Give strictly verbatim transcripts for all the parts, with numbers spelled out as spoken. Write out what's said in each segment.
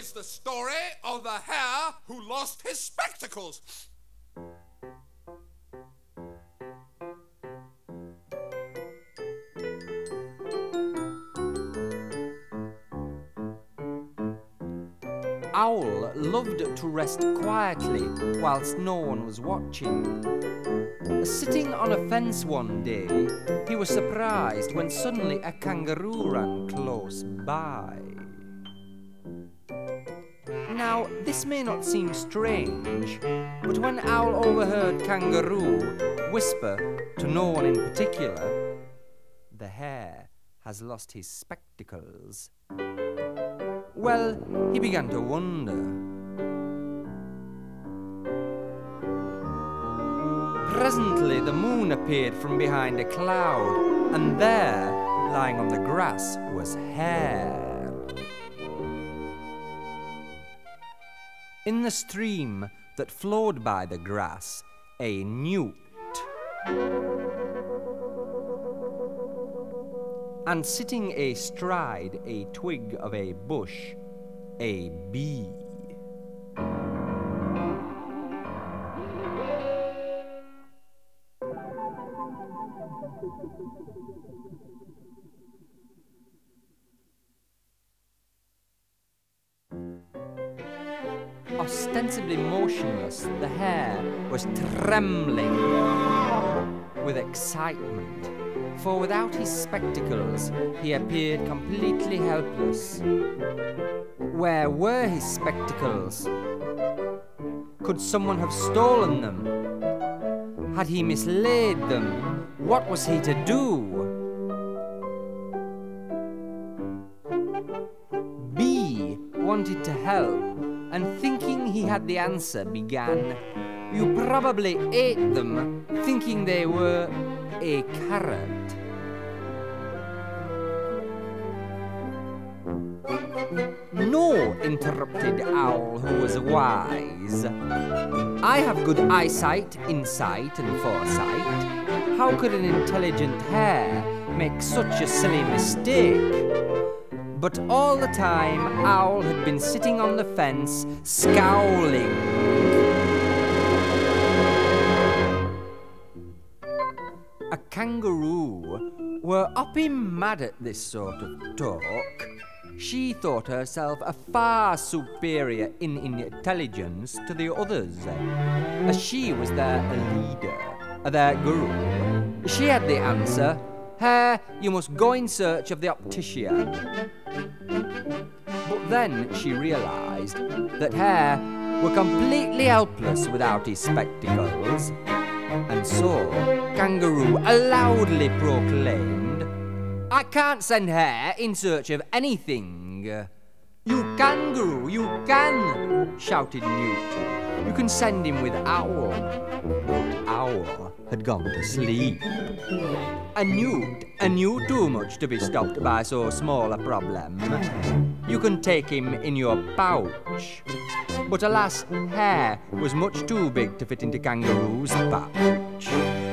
is the story of the hare who lost his spectacles. Owl loved to rest quietly whilst no one was watching. Sitting on a fence one day, he was surprised when suddenly a kangaroo ran close by. Now, this may not seem strange, but when Owl overheard Kangaroo whisper to no one in particular, "The hare has lost his spectacles," well, he began to wonder. Presently, the moon appeared from behind a cloud, and there, lying on the grass, was Hare. In the stream that flowed by the grass, a newt, and sitting astride a twig of a bush, a bee. Ostensibly motionless, the hare was trembling with excitement, for without his spectacles he appeared completely helpless. Where were his spectacles? Could someone have stolen them? Had he mislaid them? What was he to do? B wanted to help, and thinking he had the answer, began, "You probably ate them, thinking they were a carrot." "No," interrupted Owl, who was wise. "I have good eyesight, insight, and foresight. How could an intelligent hare make such a silly mistake?" But all the time, Owl had been sitting on the fence, scowling. A kangaroo were upping mad at this sort of talk. She thought herself a far superior in intelligence to the others, as she was their leader, their guru. She had the answer. "Hare, you must go in search of the optician." But then she realized that Hare were completely helpless without his spectacles, and so Kangaroo loudly proclaimed, "I can't send Hare in search of anything." "You kangaroo, you can," shouted Newt. "You can send him with Owl." But Owl had gone to sleep. A Newt knew too much to be stopped by so small a problem. You can take him in your pouch. But alas, Hare was much too big to fit into Kangaroo's pouch.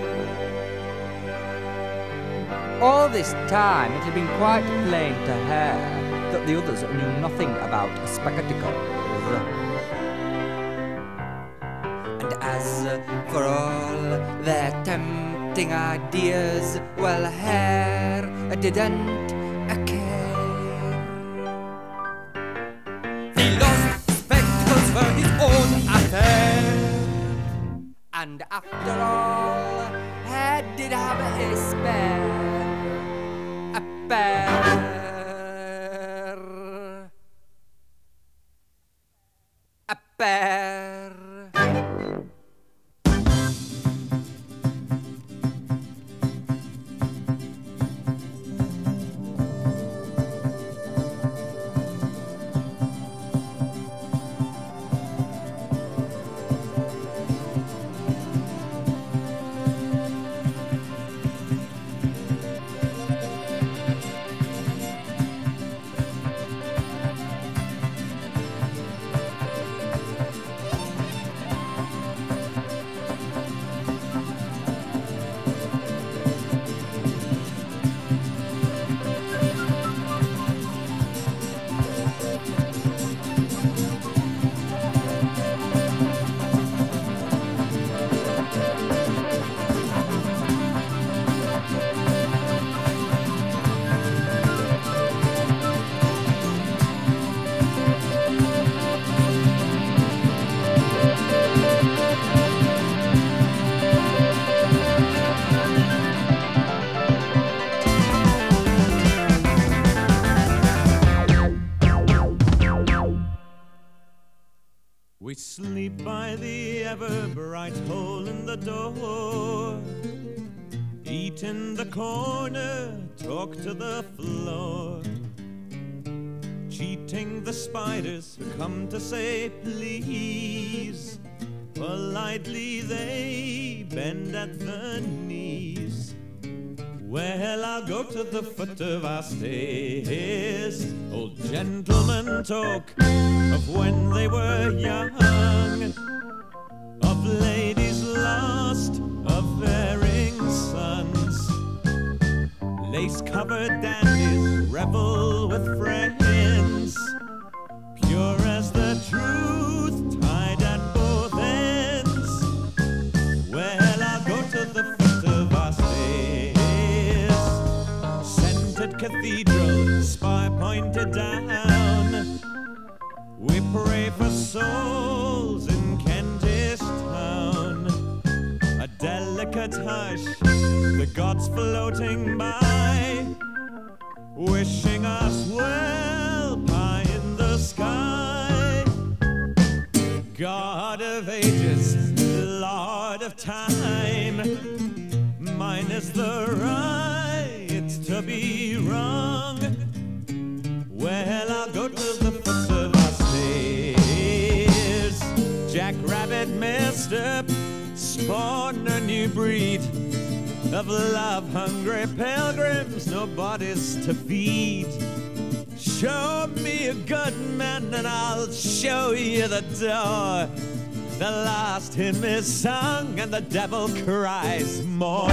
All this time it had been quite plain to Hare that the others knew nothing about spectacles. And as for all their tempting ideas, well, Hare didn't care. He lost spectacles for his own affair. And after all, Hare did have a spare. A pair. A pair. We sleep by the ever-bright hole in the door, eat in the corner, talk to the floor, cheating the spiders who come to say please. Politely they bend at the knees. Well, I'll go to the foot of our stairs. Old gentlemen talk of when they were young, of ladies lost, of erring sons. Lace-covered dandies revel with friends, pure as the truth, tied at both ends. Well, I'll go to the foot of our stairs. Cathedral, spire pointed down. We pray for souls in Kentish Town. A delicate hush, the gods floating by, wishing us well, pie in the sky. God of ages, Lord of time, mine is the right to be wrong. Well, I'll go to the foot of our stairs. Jack Rabbit messed up, spawned a new breed of love-hungry pilgrims, no bodies to feed. Show me a good man and I'll show you the door. The last hymn is sung and the devil cries more.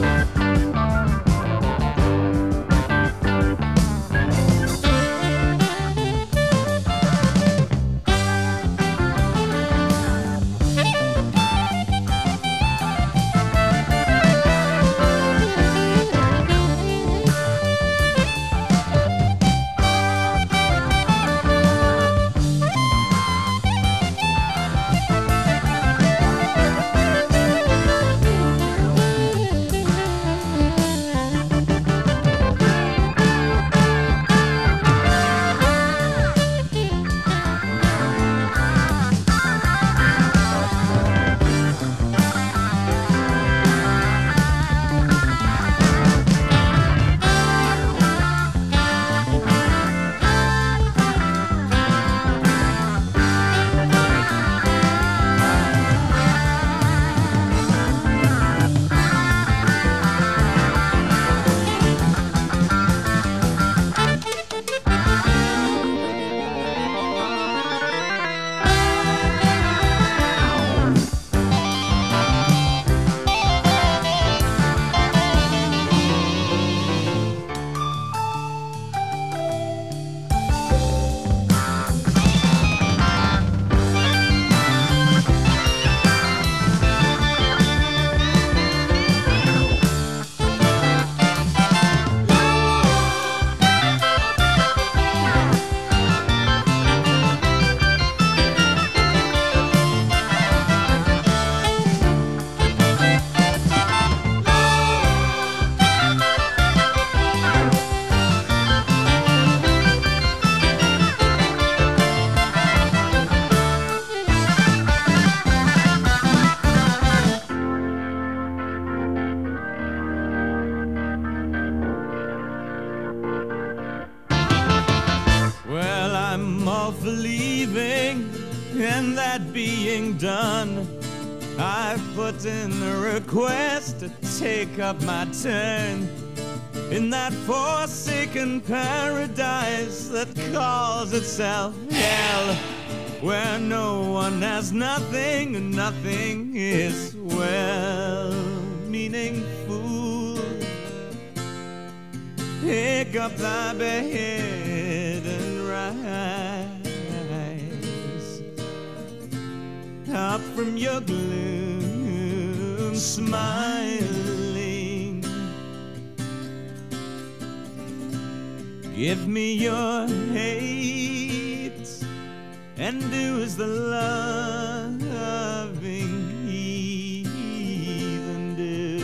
And that being done, I've put in a request to take up my turn in that forsaken paradise that calls itself hell, where no one has nothing and nothing is well-meaning fool. Pick up thy bed and rise up from your gloom, smiling. Give me your hate and do as the loving heathen do.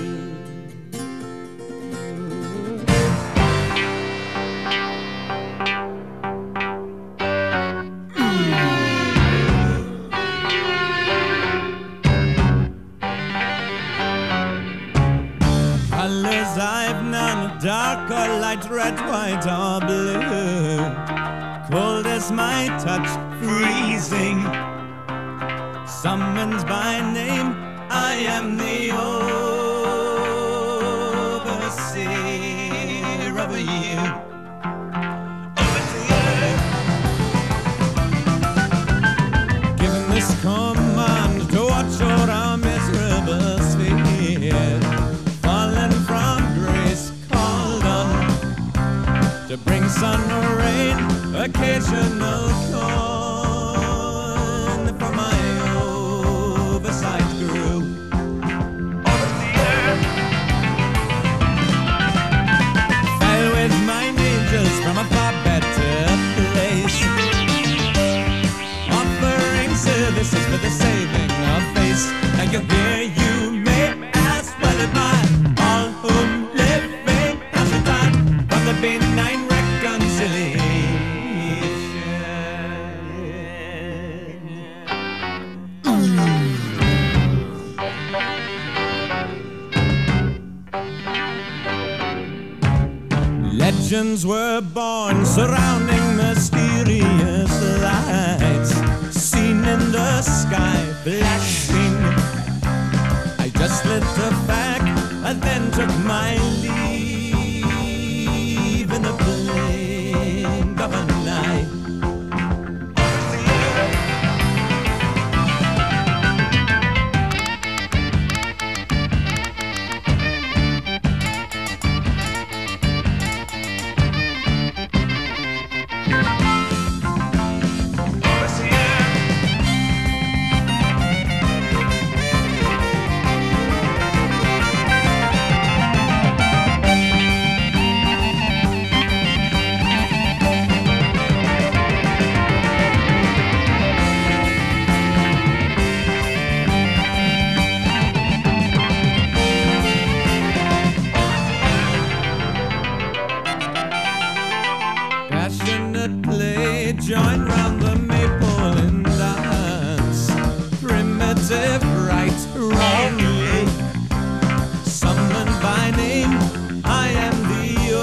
not red, white, or blue. Cold as my touch, freezing. Summoned by name, I am the overseer of you. Overseer. Given this command to watch over our miserable sphere, fallen from grace, called on to bring sun or rain, occasional corn from my oversight grew. Overseer. Fell with mind angels from a far better place, offering services for the saving of face. Now you hear, you may as well admire all whom living has retired from the benign reconciliation. Legends were born surrounding mysterious lights, seen in the sky flashing. I just lit a fact and then took my leave in the blink of an eye. Passionate play, join round the maple and dance. Primitive right, wrongly summoned by name, I am the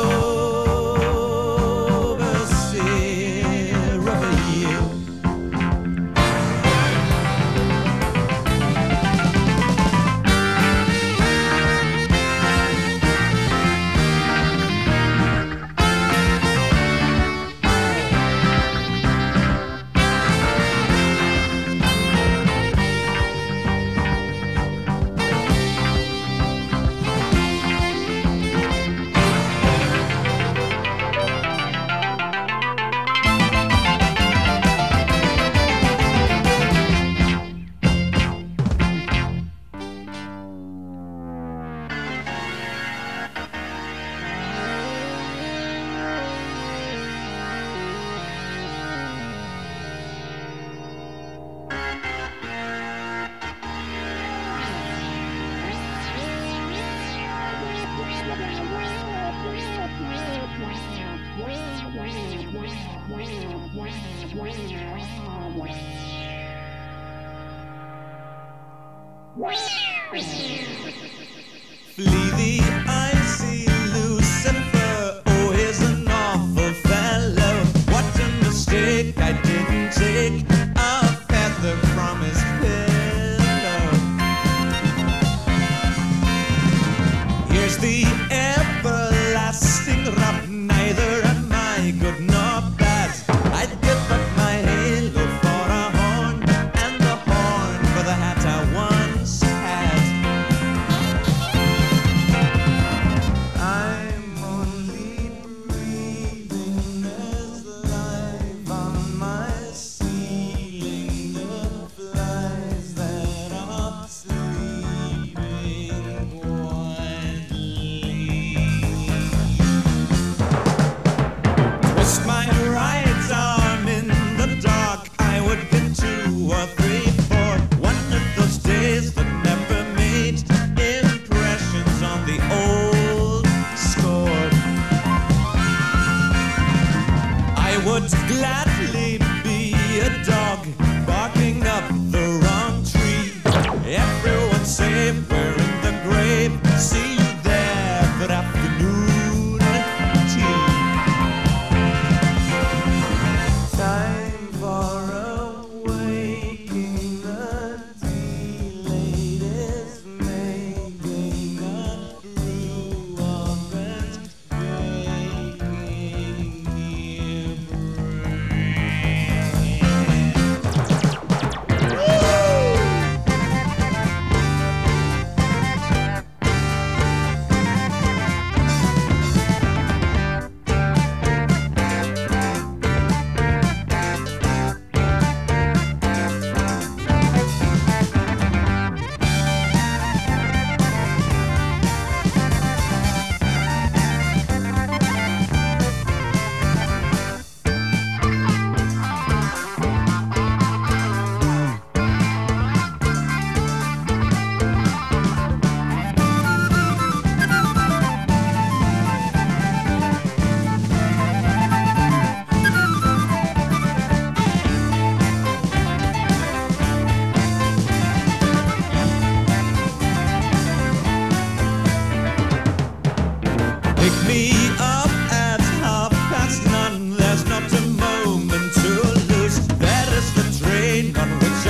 overseer of you. Flee the icy Lucifer, oh, he's an awful fellow. What a mistake, I didn't take a feather from his pillow. Here's the everlasting rub, neither am I good nor bad. I'd give up my halo for a horn, and the horn for the hat I once had.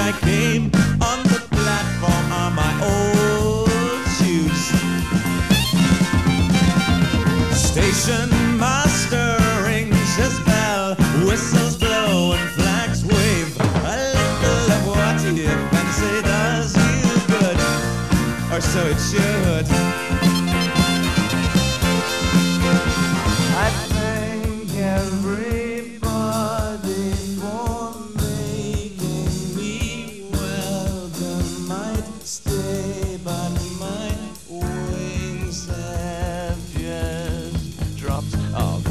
I came on the platform on my old shoes. Station master rings his bell, whistles blow and flags wave. A little of what you fancy does you good, or so it should. I thank everybody for making me welcome. Might stay, but my wings have just dropped off.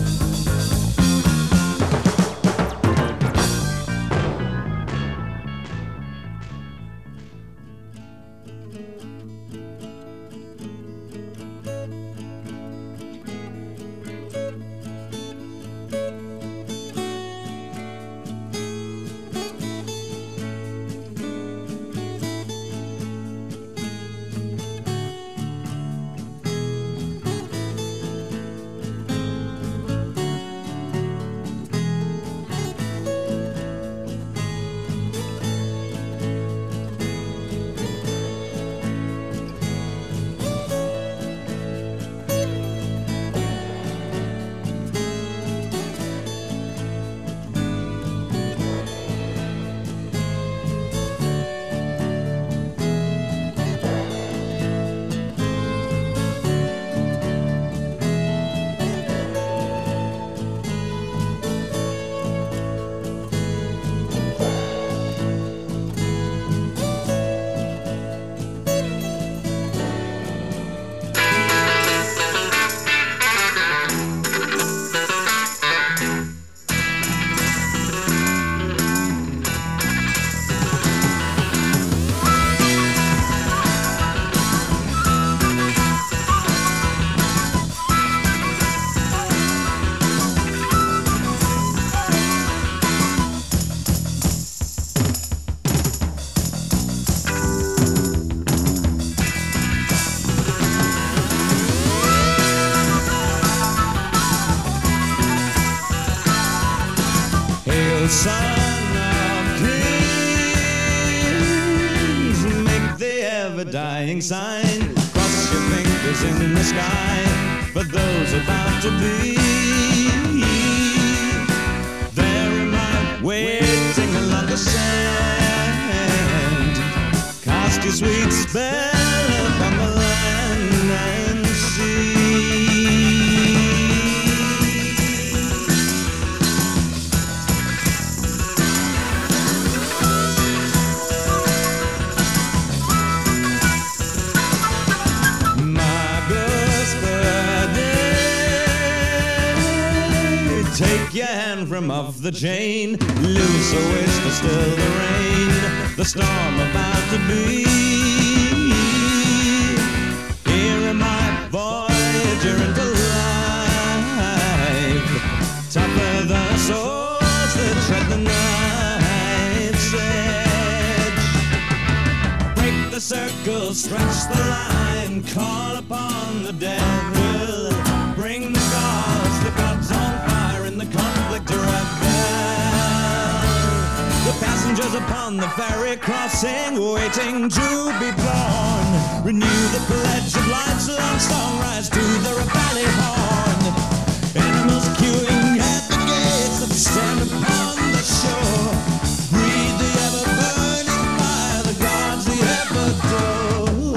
Son of kings, make the ever-dying sign. Cross your fingers in the sky for those about to be. There am I, waiting along the sand. Cast your sweet spell upon the land and sea. Take your hand from off the chain, loose a wish to still the rain, the storm about to be. Here am I, voyager into life, tougher the swords that tread the night's edge. Break the circle, stretch the line, call upon the devil, bring the gods, the gods on fire in the conflict rebel. The passengers upon the ferry crossing, waiting to be born, renew the pledge of life's long song, rise to the valley horn. Animals queuing at the gates that stand upon the shore, breathe the ever-burning fire, the gods the ever-adore.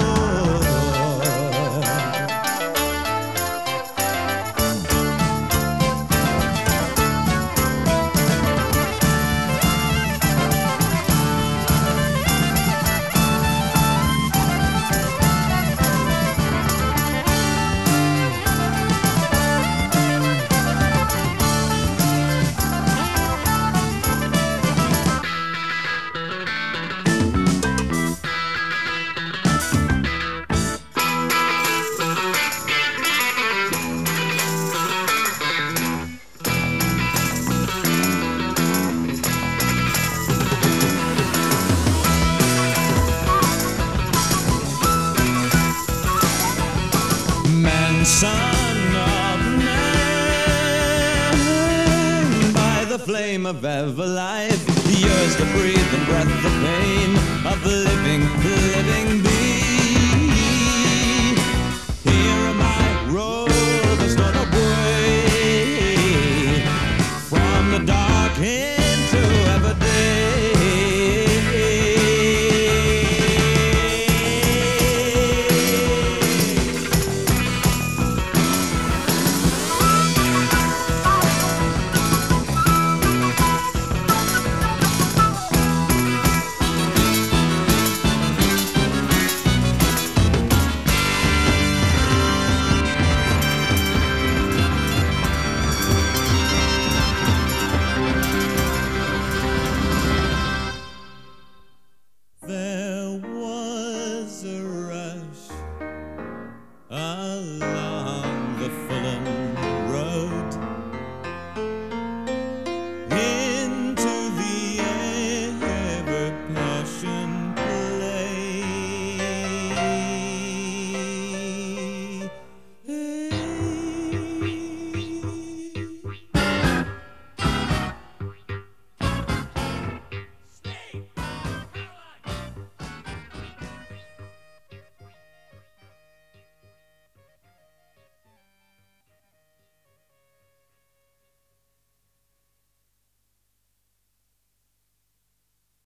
Son of man, by the flame of ever life, yours to breathe and breath the pain of living